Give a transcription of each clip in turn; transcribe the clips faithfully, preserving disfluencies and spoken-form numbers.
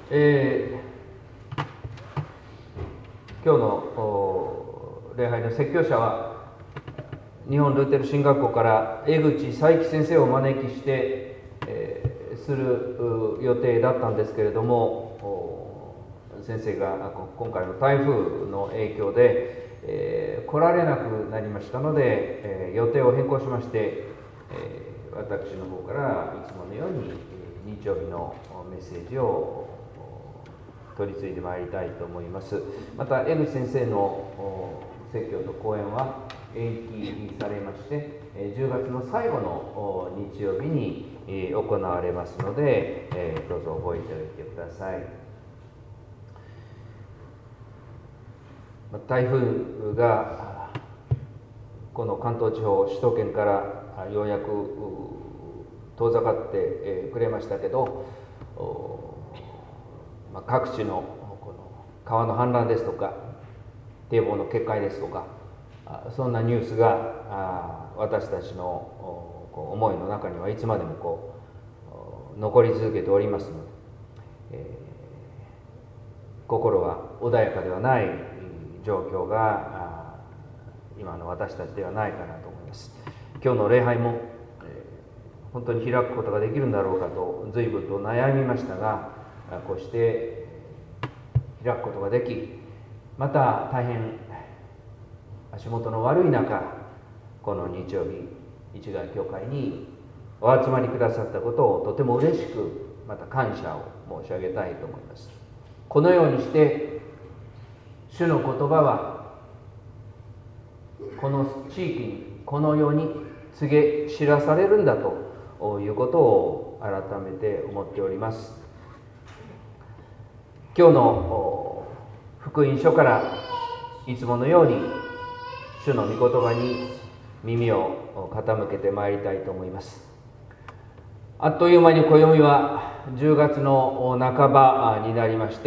えー、今日の礼拝の説教者は日本ルーテル神学校から江口佐伯先生をお招きして、えー、する予定だったんですけれども、先生が今回の台風の影響で、えー、来られなくなりましたので、えー、予定を変更しまして、えー、私の方からいつものように日曜日のメッセージを取り継いでまいりたいと思います。また江口先生の説教と講演は延期されましてじゅうがつの最後の日曜日に行われますので、どうぞ覚えておいてください。台風がこの関東地方首都圏からようやく遠ざかってくれましたけど、各地のこの川の氾濫ですとか堤防の決壊ですとか、そんなニュースが私たちの思いの中にはいつまでもこう残り続けておりますので、えー、心は穏やかではない状況が今の私たちではないかなと思います。今日の礼拝も本当に開くことができるんだろうかと随分と悩みましたが、こうして開くことができ、また大変足元の悪い中、この日曜日一概教会にお集まりくださったことをとても嬉しく、また感謝を申し上げたいと思います。このようにして主の言葉はこの地域に、この世に告げ知らされるんだということを改めて思っております。今日の福音書からいつものように主の御言葉に耳を傾けてまいりたいと思います。あっという間に暦はじゅうがつの半ばになりまして、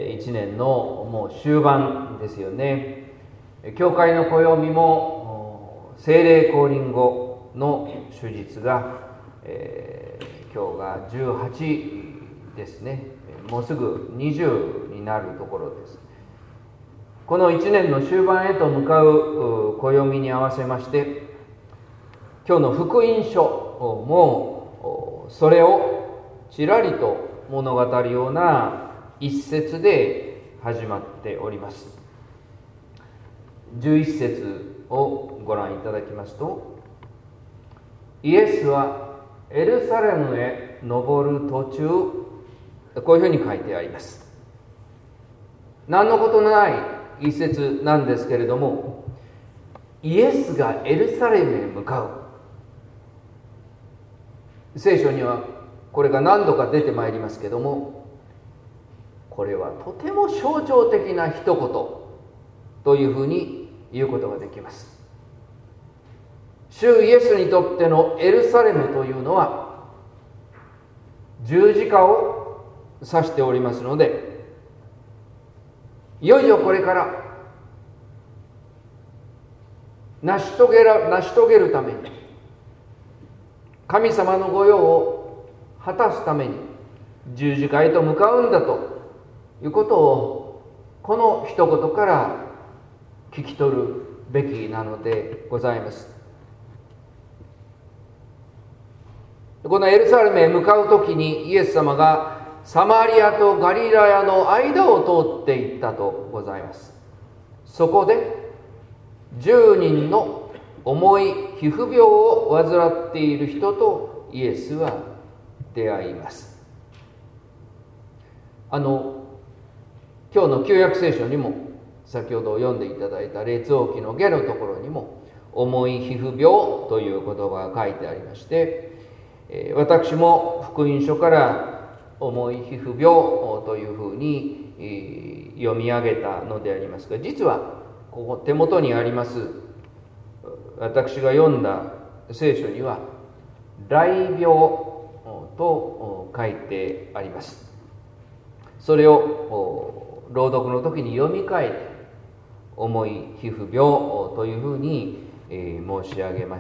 いちねんのもう終盤ですよね。教会の暦も聖霊降臨後の主日が、えー、今日がじゅうはちですね。もうすぐにじゅうになるところです。このいちねんの終盤へと向かう暦に合わせまして、今日の福音書もそれをちらりと物語るような一節で始まっております。じゅういち節をご覧いただきますと、イエスはエルサレムへ登る途中、こういうふうに書いてあります。何のことのない一節なんですけれども、イエスがエルサレムへ向かう。聖書にはこれが何度か出てまいりますけども、これはとても象徴的な一言というふうに言うことができます。主イエスにとってのエルサレムというのは十字架を指しておりますので、いよいよこれから成し遂げら、成し遂げるために、神様の御用を果たすために十字架へと向かうんだということを、この一言から聞き取るべきなのでございます。このエルサレムへ向かうときに、イエス様がサマリアとガリラヤの間を通っていったとございます。そこでじゅうにんの重い皮膚病を患っている人とイエスは出会います。あの今日の旧約聖書にも、先ほど読んでいただいた列王記の下のところにも重い皮膚病という言葉が書いてありまして、私も福音書から重い皮膚病というふうに読み上げたのでありますが、実はここ手元にあります私が読んだ聖書には雷病と書いてあります。それを朗読の時に読み替えて重い皮膚病というふうに申し上げました。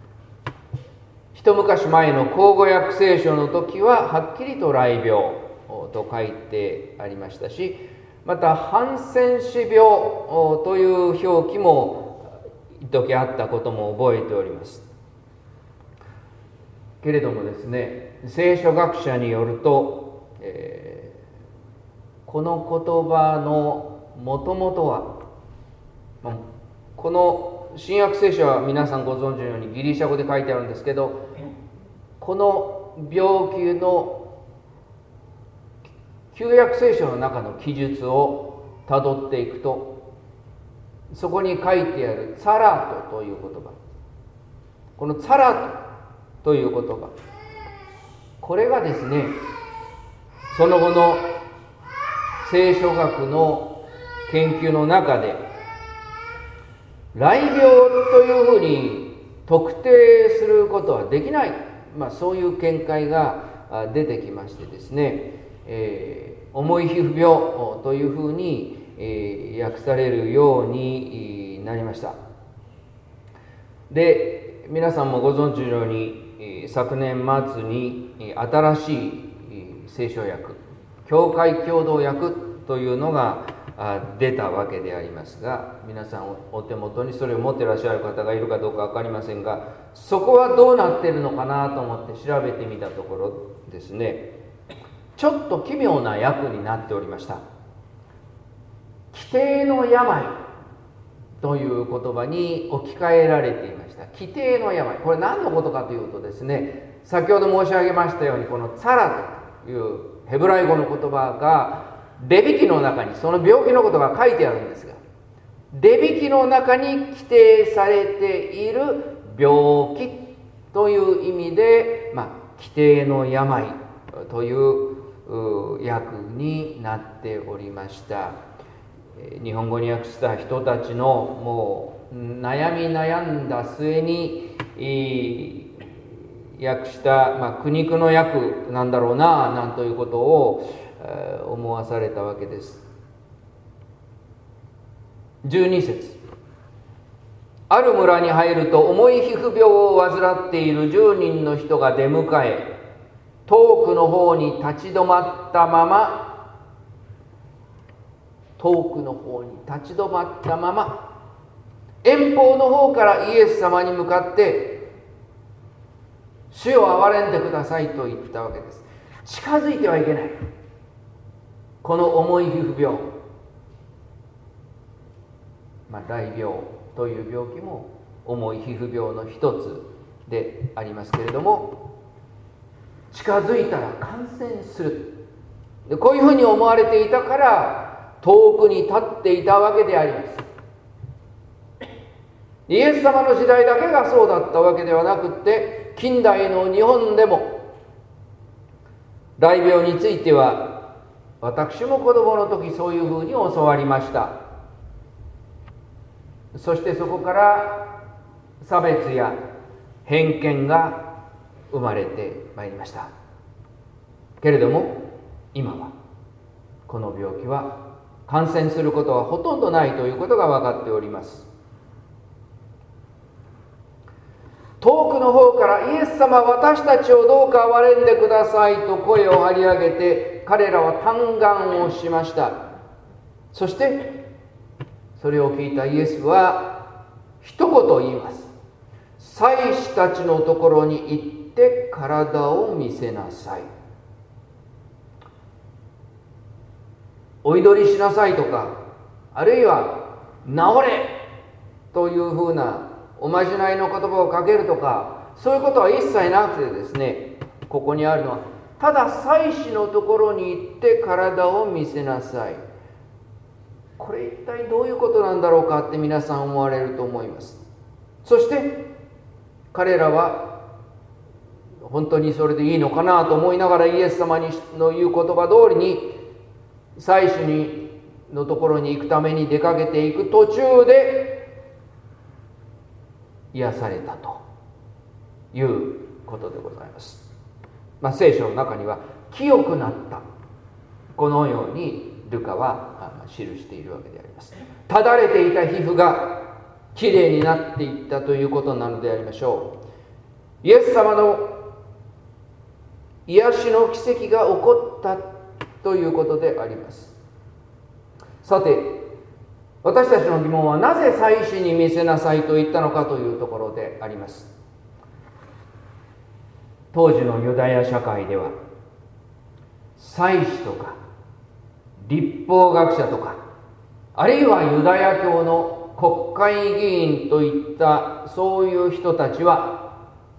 一昔前の口語訳聖書の時ははっきりと雷病と書いてありましたし、またハンセン氏病という表記も一時あったことも覚えております。けれどもですね、聖書学者によると、えー、この言葉のもともとは、この新約聖書は皆さんご存知のようにギリシャ語で書いてあるんですけど、この病気の旧約聖書の中の記述をたどっていくと、そこに書いてあるツァラトという言葉、このツァラトという言葉、これがですね、その後の聖書学の研究の中で雷病というふうに特定することはできない、まあ、そういう見解が出てきましてですね、えー、重い皮膚病というふうに、えー、訳されるようになりました。で、皆さんもご存知のように昨年末に新しい聖書訳、教会共同訳というのが出たわけでありますが、皆さんお手元にそれを持っていらっしゃる方がいるかどうか分かりませんが、そこはどうなっているのかなと思って調べてみたところですね、ちょっと奇妙な訳になっておりました。規定の病という言葉に置き換えられていました。規定の病、これ何のことかというとですね、先ほど申し上げましたように、このツァラトというヘブライ語の言葉がレビ記の中にその病気のことが書いてあるんですが、レビ記の中に規定されている病気という意味で、まあ、規定の病という訳になっておりました。日本語に訳した人たちのもう悩み悩んだ末に訳した、まあ、苦肉の訳なんだろうな、なんということを思わされたわけです。じゅうに節、ある村に入ると重い皮膚病を患っているじゅうにんの人が出迎え、遠くの方に立ち止まったまま遠くの方に立ち止まったまま遠方の方からイエス様に向かって主を憐れんでくださいと言ったわけです。近づいてはいけない、この重い皮膚病、まあ、大病という病気も重い皮膚病の一つでありますけれども、近づいたら感染する、でこういうふうに思われていたから遠くに立っていたわけであります。イエス様の時代だけがそうだったわけではなくって、近代の日本でも雷病については私も子供の時そういうふうに教わりました。そしてそこから差別や偏見が生まれてまいりました。けれども今はこの病気は感染することはほとんどないということが分かっております。遠くの方からイエス様、私たちをどうか憐れんでくださいと声を張り上げて、彼らは嘆願をしました。そしてそれを聞いたイエスは一言言います。祭司たちのところに行って体を見せなさい。お祈りしなさいとか、あるいは治れというふうなおまじないの言葉をかけるとか、そういうことは一切なくてですね、ここにあるのはただ祭司のところに行って体を見せなさい。これ一体どういうことなんだろうかって皆さん思われると思います。そして彼らは本当にそれでいいのかなと思いながら、イエス様の言う言葉通りに祭司にのところに行くために出かけていく途中で癒されたということでございます。まあ、聖書の中には清くなったこのようにルカは記しているわけであります。ただれていた皮膚がきれいになっていったということなのでありましょう。イエス様の癒しの奇跡が起こったということであります。さて、私たちの疑問は、なぜ祭司に見せなさいと言ったのかというところであります。当時のユダヤ社会では、祭司とか律法学者とか、あるいはユダヤ教の国会議員といったそういう人たちは、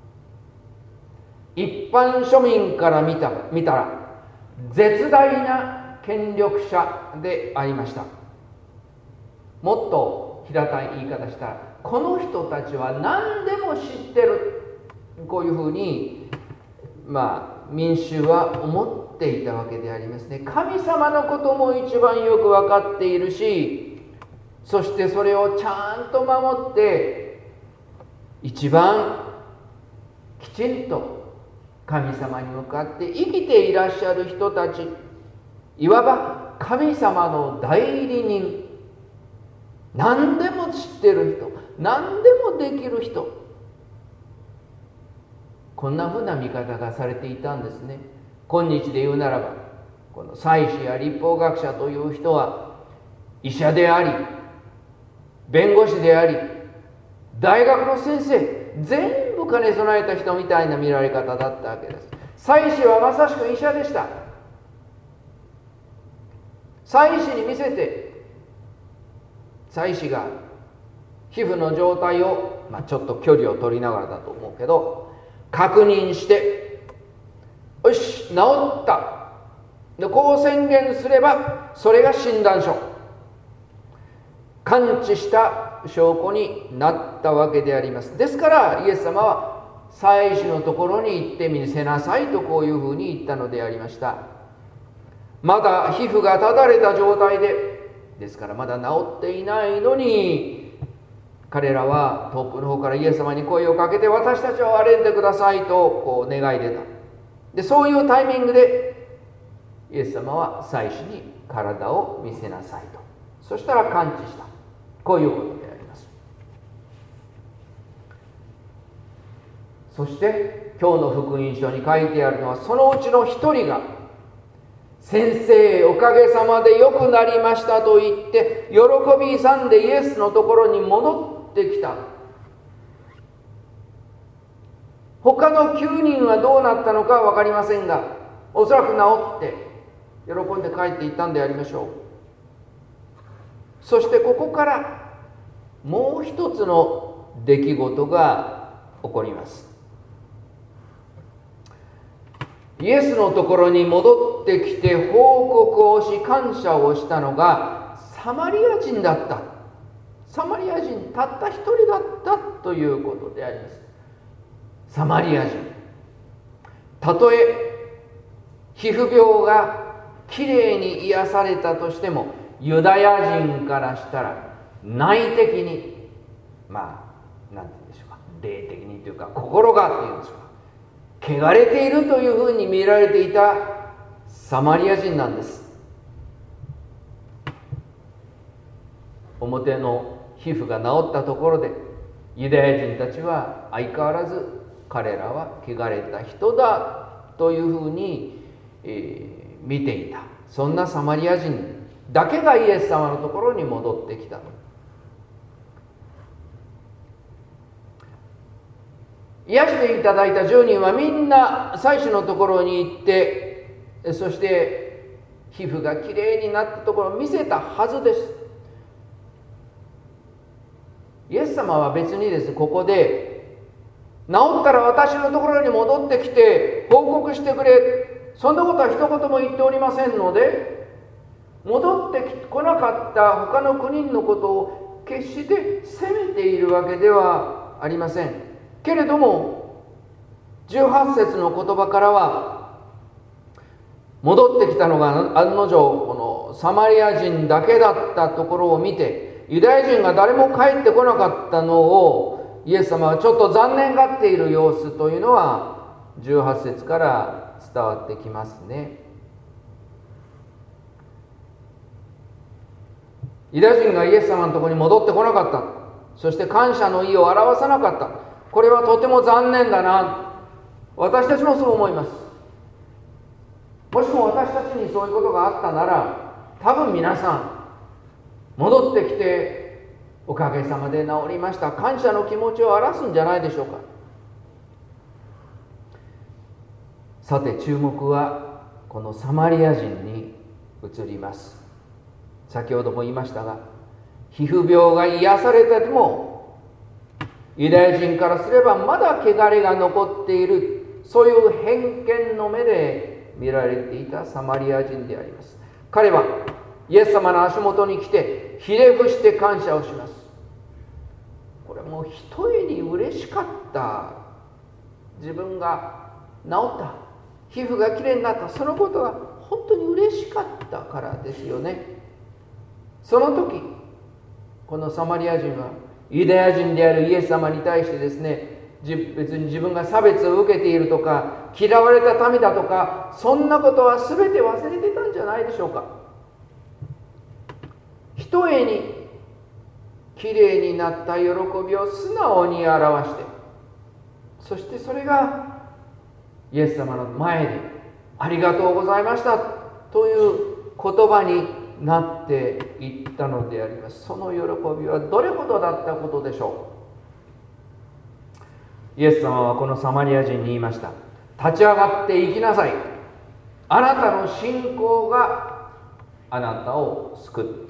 一般庶民から見た、見たら絶大な権力者でありました。もっと平たい言い方したら、この人たちは何でも知ってる、こういうふうにまあ民衆は思っていたわけでありますね。神様のことも一番よく分かっているし、そしてそれをちゃんと守って一番きちんと神様に向かって生きていらっしゃる人たち、いわば神様の代理人、何でも知ってる人、何でもできる人、こんなふうな見方がされていたんですね。今日で言うならば、この祭司や律法学者という人は医者であり、弁護士であり、大学の先生、全部兼ね備えた人みたいな見られ方だったわけです。祭司はまさしく医者でした。祭司に見せて、祭司が皮膚の状態を、まあ、ちょっと距離を取りながらだと思うけど確認して、よし治ったでこう宣言すれば、それが診断書、完治した証拠になったわけであります。ですからイエス様は祭司のところに行ってみせなさいと、こういうふうに言ったのでありました。まだ皮膚がただれた状態で、ですからまだ治っていないのに、彼らは遠くの方からイエス様に声をかけて、私たちを憐れんでくださいとこう願い出た。でそういうタイミングでイエス様は祭司に体を見せなさいと、そしたら完治した、こういうことであります。そして今日の福音書に書いてあるのは、そのうちの一人が、先生おかげさまで良くなりましたと言って喜び勇んでイエスのところに戻ってきた。他のきゅうにんはどうなったのかは分かりませんが、おそらく治って喜んで帰っていったんでありましょう。そしてここからもう一つの出来事が起こります。イエスのところに戻ってきて報告をし感謝をしたのがサマリア人だった。サマリア人たった一人だったということであります。サマリア人、たとえ皮膚病がきれいに癒されたとしても、ユダヤ人からしたら内的に、まあなんて言うんでしょうか、霊的にというか心がっていうんでしょうか、汚れているというふうに見られていたサマリア人なんです。表の皮膚が治ったところでユダヤ人たちは相変わらず彼らは汚れた人だというふうに、えー、見ていた。そんなサマリア人だけがイエス様のところに戻ってきた。癒していただいたじゅうにんはみんな祭司のところに行って、そして皮膚がきれいになったところを見せたはずです。イエス様は別にですね、ここで治ったら私のところに戻ってきて報告してくれ、そんなことは一言も言っておりませんので、戻ってこなかった他の国のことを決して責めているわけではありません。けれどもじゅうはち節の言葉からは、戻ってきたのが案の定このサマリア人だけだったところを見て、ユダヤ人が誰も帰ってこなかったのをイエス様はちょっと残念がっている様子というのはじゅうはち節から伝わってきますね。ユダヤ人がイエス様のところに戻ってこなかった、そして感謝の意を表さなかった、これはとても残念だな。私たちもそう思います。 もしも私たちにそういうことがあったなら、多分皆さん戻ってきて、おかげさまで治りました、感謝の気持ちを表すんじゃないでしょうか。さて注目はこのサマリア人に移ります。先ほども言いましたが、皮膚病が癒されてもユダヤ人からすればまだ汚れが残っている、そういう偏見の目で見られていたサマリア人であります。彼はイエス様の足元に来てひれ伏して感謝をします。これもひとえに嬉しかった、自分が治った、皮膚がきれいになった、そのことが本当に嬉しかったからですよね。その時このサマリア人はユダヤ人であるイエス様に対してですね、別に自分が差別を受けているとか嫌われた民だとか、そんなことは全て忘れてたんじゃないでしょうか。ひとえにきれいになった喜びを素直に表して、そしてそれがイエス様の前でありがとうございましたという言葉になっていったのであります。その喜びはどれほどだったことでしょう。イエス様はこのサマリア人に言いました。立ち上がって行きなさい。あなたの信仰があなたを救った。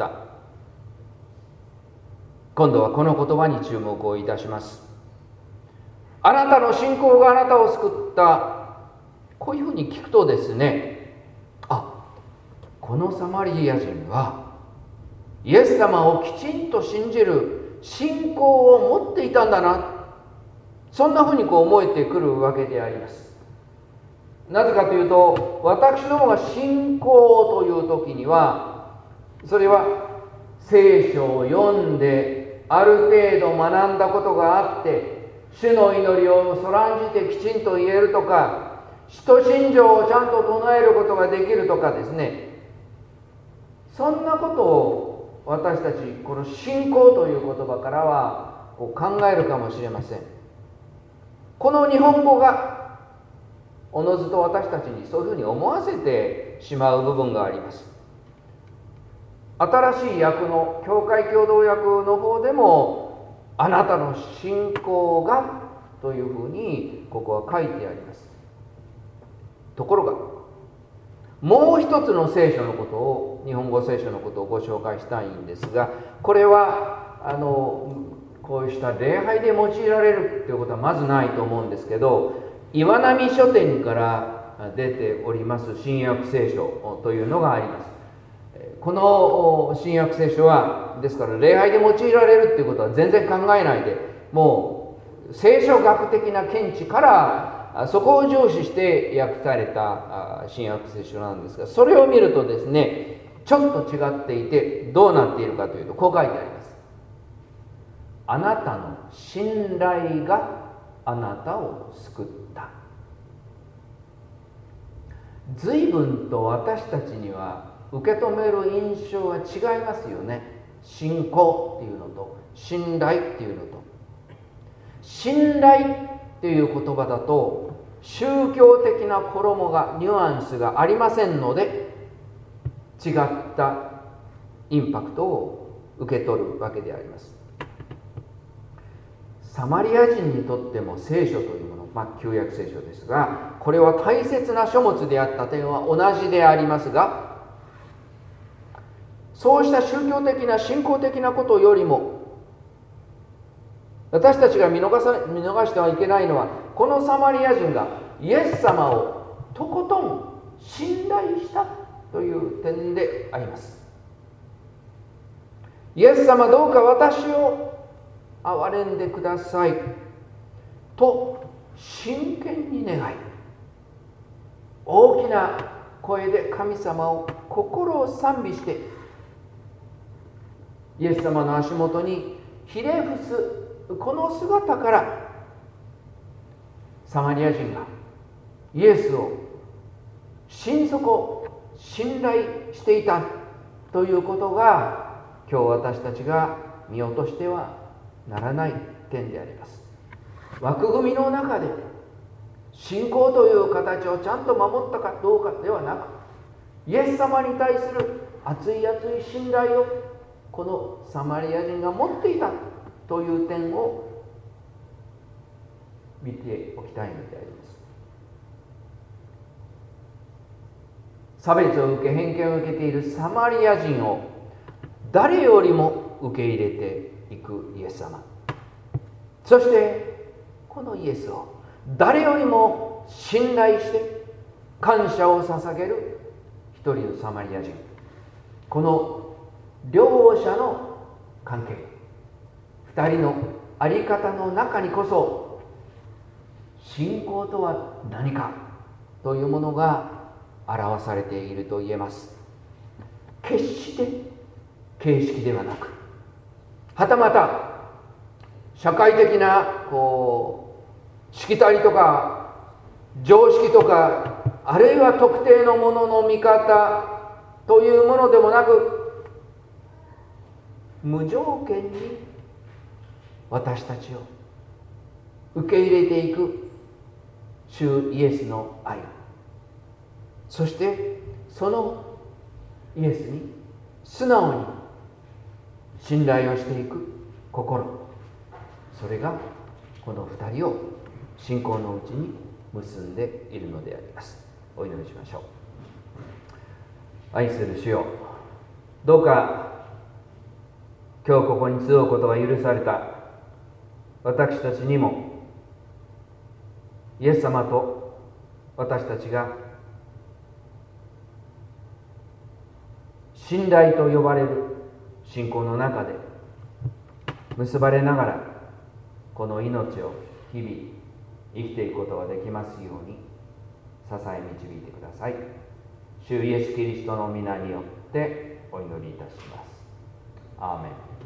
今度はこの言葉に注目をいたします。あなたの信仰があなたを救った。こういうふうに聞くとですね、あ、このサマリア人はイエス様をきちんと信じる信仰を持っていたんだな、そんなふうにこう思えてくるわけであります。なぜかというと、私どもが信仰という時には、それは聖書を読んである程度学んだことがあって、主の祈りをそらんじてきちんと言えるとか、使徒信条をちゃんと唱えることができるとかですね、そんなことを私たちこの信仰という言葉からはこう考えるかもしれません。この日本語がおのずと私たちにそういうふうに思わせてしまう部分があります。新しい訳の教会共同訳の方でも、あなたの信仰がというふうにここは書いてあります。ところがもう一つの聖書のことを、日本語聖書のことをご紹介したいんですが、これはあのこうした礼拝で用いられるということはまずないと思うんですけど、岩波書店から出ております新約聖書というのがあります。この新約聖書はですから礼拝で用いられるということは全然考えないで、もう聖書学的な見地からそこを重視して訳された新約聖書なんですが、それを見るとですね、ちょっと違っていて、どうなっているかというと、こう書いてあります。あなたの信頼があなたを救った。随分と私たちには受け止める印象は違いますよね。信仰っていうのと信頼っていうのと。信頼っていう言葉だと宗教的な衣がニュアンスがありませんので、違ったインパクトを受け取るわけであります。サマリア人にとっても聖書というもの、まあ旧約聖書ですが、これは大切な書物であった点は同じでありますが、そうした宗教的な信仰的なことよりも、私たちが見逃さ、見逃してはいけないのは、このサマリア人がイエス様をとことん信頼したという点であります。イエス様、どうか私を憐れんでくださいと真剣に願い、大きな声で神様を心を賛美して、イエス様の足元にひれ伏すこの姿から、サマリア人がイエスを心底信頼していたということが、今日私たちが見落としてはならない点であります。枠組みの中で信仰という形をちゃんと守ったかどうかではなく、イエス様に対する熱い熱い信頼をこのサマリア人が持っていたという点を見ておきたいのであります。差別を受け、偏見を受けているサマリア人を誰よりも受け入れていくイエス様、そしてこのイエスを誰よりも信頼して感謝を捧げる一人のサマリア人、この両者の関係、二人の在り方の中にこそ信仰とは何かというものが表されていると言えます。決して形式ではなく、はたまた社会的なこうしきたりとか常識とか、あるいは特定のものの見方というものでもなく、無条件に私たちを受け入れていく主イエスの愛、そしてそのイエスに素直に信頼をしていく心、それがこの二人を信仰のうちに結んでいるのであります。お祈りしましょう。愛する主よ、どうか今日ここに集うことが許された私たちにも、イエス様と私たちが信頼と呼ばれる信仰の中で結ばれながら、この命を日々生きていくことができますように支え導いてください。主イエスキリストの皆によってお祈りいたします。アーメン。